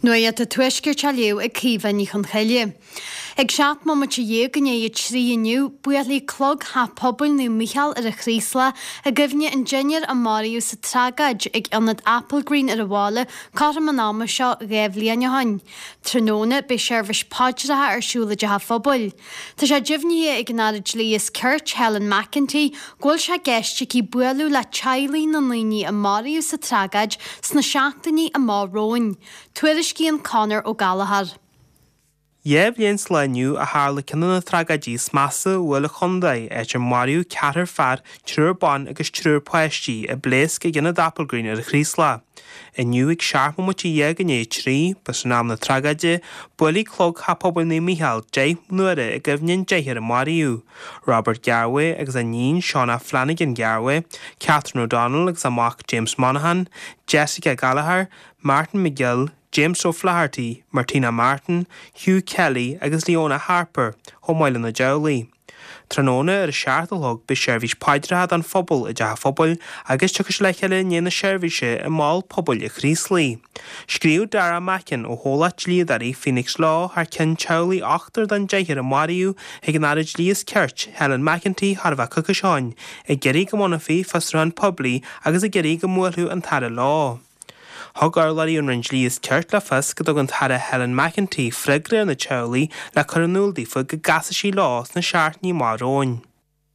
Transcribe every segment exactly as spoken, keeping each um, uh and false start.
Nuair a tuisgur te leo ag cíomhan ní chun chaile. Ag seat má mat dhé gné i trí iniu bualaí clog ha pobl nó Michael ar a chrísla a gofne an Junior a Mario sa tragaid ag anad Apple Green ar a bhála cara man náma seo réimhlíon hain. Tróna be seirbhis páidratha arsúla de ha phobal. Tá sé dibhní ag náid líos Kurt Helen McEntee ghfuil se geiste cí bualú le teilí na líní a Mario sa tragaid sna seachtaní a máróin. Tuairis cían Conor ó Galahad. Jeb Jens Leniu a hála cinna tragadí smasa bhfuil a chundaí éit Mario ceatar fear trúr ban agus trúr poistí a blés go gine Apple Green ar a chrísla. Iniu ag seaartma mutí dhé gné trí bas nám na tragadi bualaí clog ha pobl ní Michael J. nuaire a gofnin déhir a Mario. Robert Garway agus a nín Shauna Flanagan Garway, Catherine O'Donnell agus a Mark James Monaghan, Jessica Gallagher, Martin McGill, James O'Flaherty, Martina Martin, Hugh Kelly agus Leona Harper, Homail na Jowley. Tróna ar a seaartalthg be seirbhís páidrad an phobal a deach phobal agus tuchas leicheile níana seirbhíse a máil pobl a chríslí. Scríú Dara Mackin ó hólat líadarí Phoenix Law haar cin Chowley achtar dan déhir a Mario ag an arid líos Kurt Helen McEntee Harva Cucasháin ag geirí go mna fí fasrán poblí agus a geirí go múlthú an tar lá. Thug arlaí an rinj líos Kurt le fus go dog an tar Helen McEntee frigre na Chowley le churanúldaí fu go gasasí lás na seaartní máróin.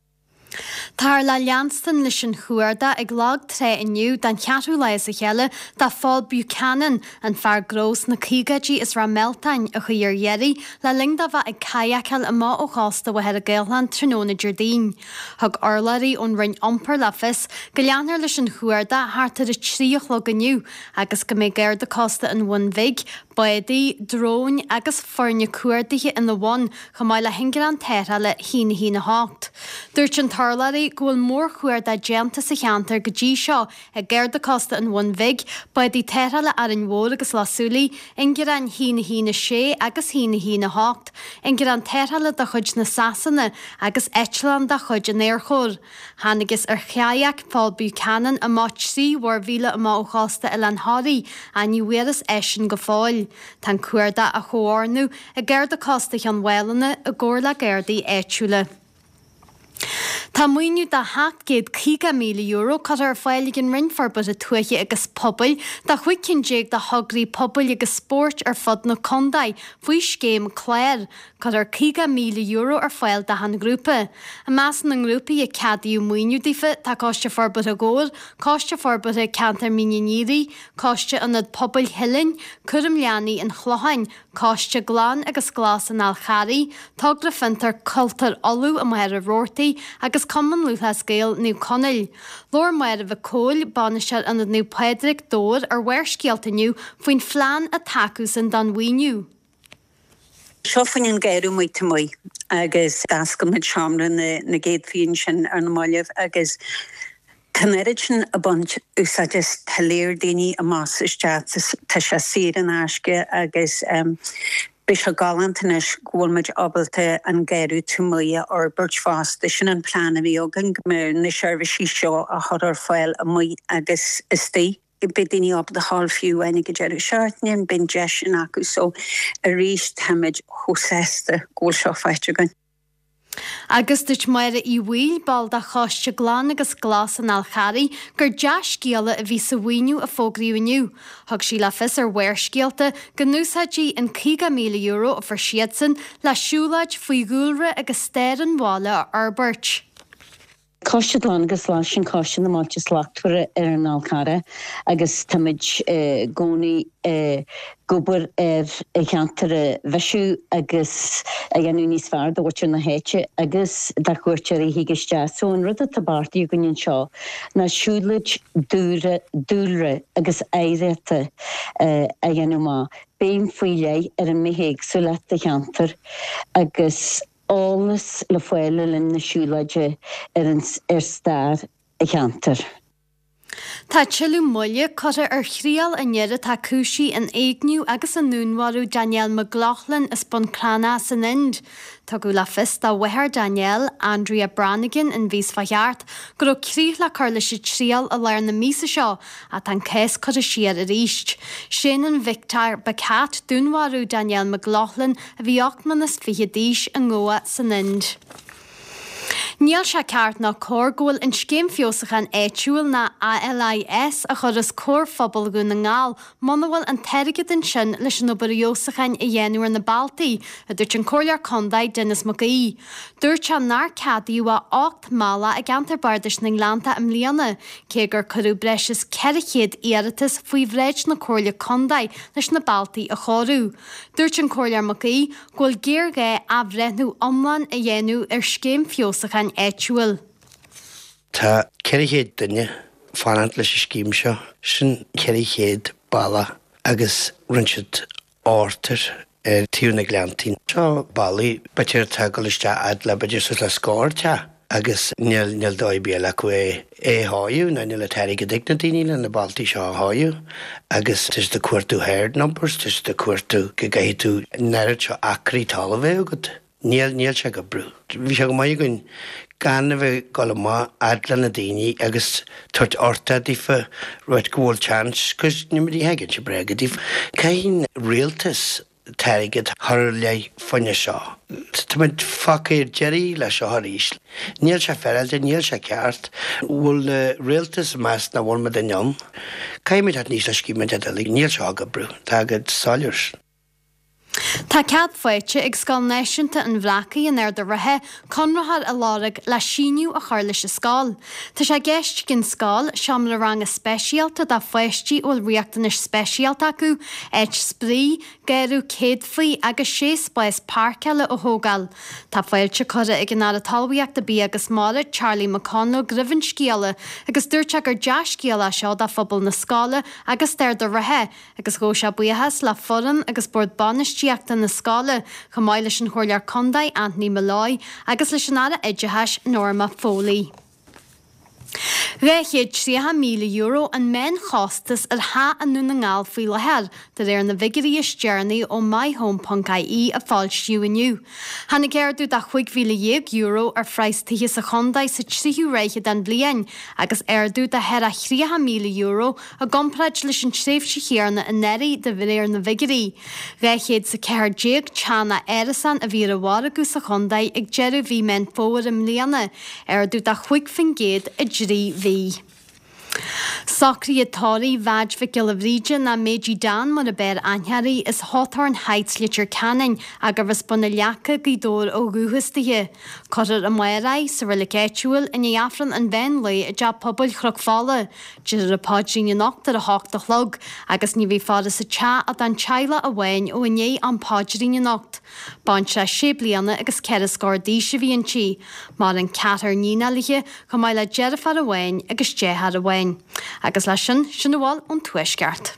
Tar le leanstan leis an chuairda ag lag tre iniu dan cheatú leis a cheile da Paul Buchanan an fear grós na cígadí is ra meltain a chuir ieri le lingda bheith ag caiacail a má ó chásta wa head a Gaelhan Tróna Jardín. Thug arlaí ón rin ompar le fis go leanar leis an chuairda hartar a tríoch lo ganiu agus go mé géir de costa an one vig baidí drón agus forne cuairdaithe in the one chamáil le hingar an teira le hína hína hácht. Dúirt an tarlaí ghfuil mór chuir de genta sa cheantar go dtí seo ag géir de costa an one vig baidí teira le ar an mhór agus lasúlaí ingar an hína hína sé agus hína hína hácht ingar an teira le de chuid na sasanna agus eitlan de chuid an éirchór. Hannagus ar cheaiach Paul Buchanan a mát sí war bhíle a má ó chásta i Lanharí a níhuiras éisin go fáil. Tá cuairda a chóirnú a géir de costa an bhhéileanna a ggóir le géirdaí éitiúla. Tá muoinú de hat géad cíga míle euro cat ar fáilig an rinfarbut a tuaiche agus pobl de chuig cin déag de hograí pobl agus sport ar fod na condaid faoi scéim cléir cat ar cíga míle euro ar fáil de han grúpa. A measan an grúpa i cadíú muoinú dífa tá cáiste farbut a ggóir, cáiste farbut a cantar míníí, cáiste anad pobl hilinn, curum leanaí an chlohain, cáiste glán agus glás an alcharí, tágra fintar cultar olú a mair a rórtaí agus common lútha scéal nú conil. Lór mair a bheith cóil báneisiir an nú Pedric Dór ar bhair scialtaniu faoin phlean a taú san don bhuiniu. Seo faoin an gaiirú muoite mui agus asca mid seamra na, na géad fion sin ar na máileh agus Canarid sin a bunt ús just taléir daoine a más isteat tá sé sír an aisce agus um, Bís a galantanis gwolmid abalte an gairu tumuia or birch fast sin an plan a bhí ogan gomir na seirbhísí seo a chodar fáil a mui agus istí. Bidini op de hall fiú enig go jeru seartnin bin jesin acu so a rís tamid hoseste ggóil seo feittegan. Agus dúirt maire í bhil bal de cháiste glán agus glás an alcharí gur deas scéala a bhí sa bhuiniu a fógraíuniu. Thug sí le fis ar bhair scéalta go núsatí an cíga míle euro a far siadsan le siúlaid faoi gúlra agus stéir an bhála ar Birch. Cáiste glán agus lá sin cáiste na máte slachtúire ar an alcara agus tamid uh, gcónaí uh, gobar ar a cheantar a bheisiú agus a ghanú níos fearr do bhairtear na héite agus de chuirtear í hiigiste. So an rud a tabartaí gúin seo na siúlaid dúra dúlra agus éireata uh, a ghanú má. Béim faoi lei ar an mihéig sú leat a cheantar agus Alles le foiile linn na siúlaide ar an ar stair a cheantar. Tá tiilú muile chuir ar chríal a nniire tá cúisí an éagniú agus an núnharú Daniel McLaughlin is bun crana san Ind. Tá go le fis dá wethir Daniel, Andrea Brannigan in bhís faheart, gur críoch le chuir leis tríal a leir na mísa seo a tan cés chuir siar a ríist. Sin an Victor Bacat dúnharú Daniel McLaughlin a bhí ochtman is fiche díis an ngóa san Ind. Níl se ceart ná cógóil in scéim fiosach an éitiúil na A L I S a chur is cór phobal go na ngáil, mana bhfuil an teirigid in sin leis an obairiosachan i dhéanúir na Baltaí, a dúirt an cóilear condaid Dennis McGee. Dúirt se nar cadíú a ocht mála a gantar bardis na Nglánta am líana, cé gur chuú breis is ceirichéad iiritas faoi bhréid na cóirle condaid leis na Baltaí a chorú. Dúirt an cóilear McGee ghfuil géirgé a bhreithnú omlan a dhéanú ar scéim fiosachan éitiúil. Tá ceirichéad duine fanant leis is cíim seo sin ceirichéad balla agus rinsead áirtir ar tíú na Gleantaí. Seo ballaí betir tá go leiste ad le beidir sus le scóirte agus níl níl dóibh béla go é é háú na níl le teirigh dig na daoine le na Baltaí seo háú agus tis de cuairtú hair numbers, tis de cuairtú go gaithú neirid seo acraí talamh agad. Níl níl se go brú. Bhí se go maiid gon gan bheith go má adla na daoine agus tuairt orta dífa roiid gúil chans cos nimí hegann se brega dífa. Cain rialtas teirigid thar le funne seo. Tá muid facéir Jerry le seo ríis. Níl se feride, níl se ceart, bhfuil rialtas meas na bhfuil me den Caimid hat níos le scíimiid a níl seo go brú. Tá agad sáirs. Tá cead foiite ag scáil náisiúnta an bhreacaí in air de rathe conrathar a láraigh le síniú a chuir leis a scáil. Tá sé gceist cin scáil seam le rang a speisialta dá foiisttí bhfuil riachtanis speisialta acu, éit sprí, géirú céad faoi agus sé spáis páirceile ó thógáil. Tá foiilte chuire ag an ára talmhaíocht a bí agus mála Charlie McConnell gribhann scéala agus dúirte gur deas scéala seo dá phobal na scála agus deir de rathe agus go se buíochas le foran agus bord banistí na scála go maiid leis an chóirlear condaid Anthony Malloy agus leis an ára idirtheis Norma Foley. Réichéad tríocha míle euro an men chostas ar há anú na ngáil faoi lethir de réir na Vigorious Journey ó myhome.ie a fáilstiú iniu. Hanna géirdú de chuig mhíle dhéag euro ar freistíos a chondaid sa tríú réiche den bliain agus airdú de heir a tríocha míle euro a gompraid leis an tréimhse chéarna in neirí de réir na Vigorí. Réichéad sa ceir déag teanna Erasan a bhí a bhharagu sa chondaid ag jeirú bhí men fóir im líana airdú de chuig fin géad a drí bhí. Sacrí atáí bhaid fi gilabhríide na méidí dan mar a beir anhearí is hátar an heitzlitir canin a gur bhsponna leacha gídóir ó gúhastathe. Corir a mairaí sa rile géitiúil in éafran an bhein le a deab pobl chrochfála, didir a pádíine nacht ar a háta chlog agus ní bhí fáda sa te a an teile a bhain ó iné an pádíine nacht. Báint se sé bliana agus ceir scórdí se bhíon tí, mar an ceatar nínalige go maiile jeirfar a bhain agus déthar a bhain. Agus lei sin sin bháil an tuaisceart.